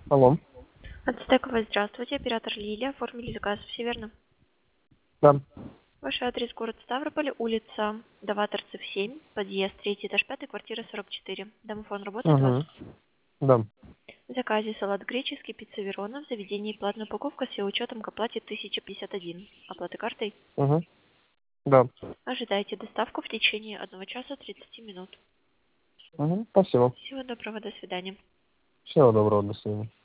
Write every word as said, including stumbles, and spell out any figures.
Алло. Ацтековая, здравствуйте. Оператор Лилия. Оформили заказ. Все верно? Да. Ваш адрес город Ставрополь, улица Даваторцев, семь, подъезд, третий этаж, пятый, квартира сорок четыре. Домофон работает у вас? Угу. Да. В заказе салат греческий, пицца Верона. В заведении платная упаковка с учетом к оплате тысяча пятьдесят один. Оплата картой. Угу. Да. Ожидайте доставку в течение одного часа тридцати минут. Угу. Спасибо. Всего доброго, до свидания. Всего доброго, до свидания.